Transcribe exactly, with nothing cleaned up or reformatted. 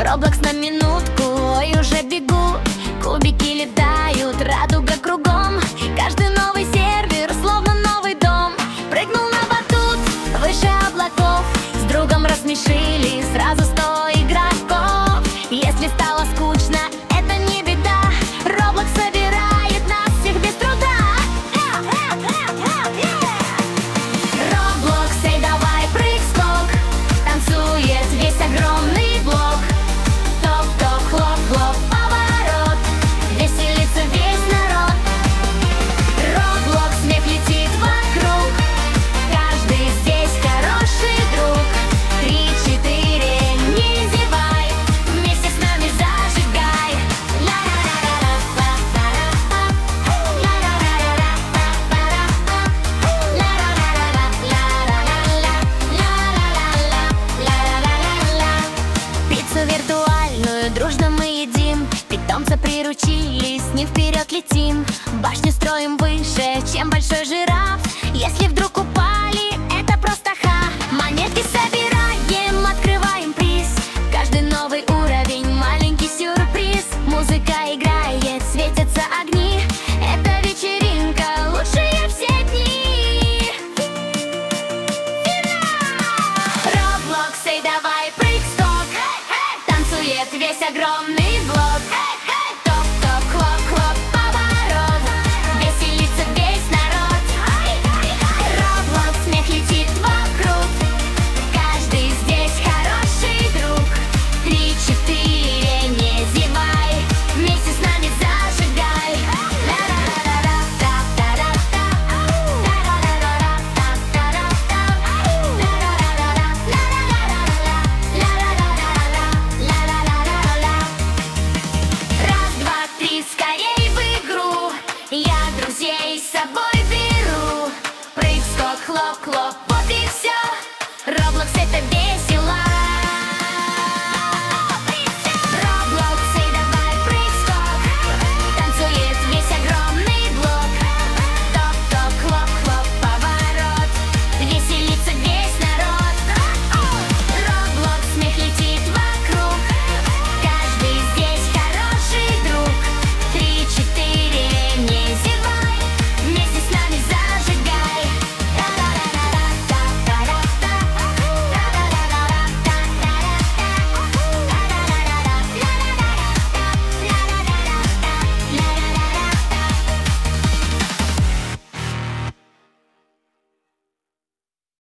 Роблокс на минутку, ой, уже бегу. Кубики летают, радуга кругом. Каждый новый сервер, словно новый дом. Прыгнул на батут, выше облаков. С другом рассмешили сразу сто игроков. Если стало скучно, это не беда. Роблокс собирает нас всех без труда. Роблокс, эй, давай прыг-скок. Танцует весь огромный блок. Топ-топ, хлоп-хлоп, поворот. Веселится весь народ. Роблокс, смех летит вокруг. Каждый здесь хороший друг. Три-четыре, не зевай. Вместе с нами зажигай. Пиццу виртуальную дружно мы едим. Питомца приручили, с ним вперед летим. Башню строим выше, чем большой жираф. Если вдруг упали, это просто ха. Монетки собираем, открываем приз. Каждый новый уровень, маленький сюрприз. Музыка играет, светятся огни. Это вечеринка, лучшая все дни. Роблокс, эй, давай прыг-скок. Танцует весь огромный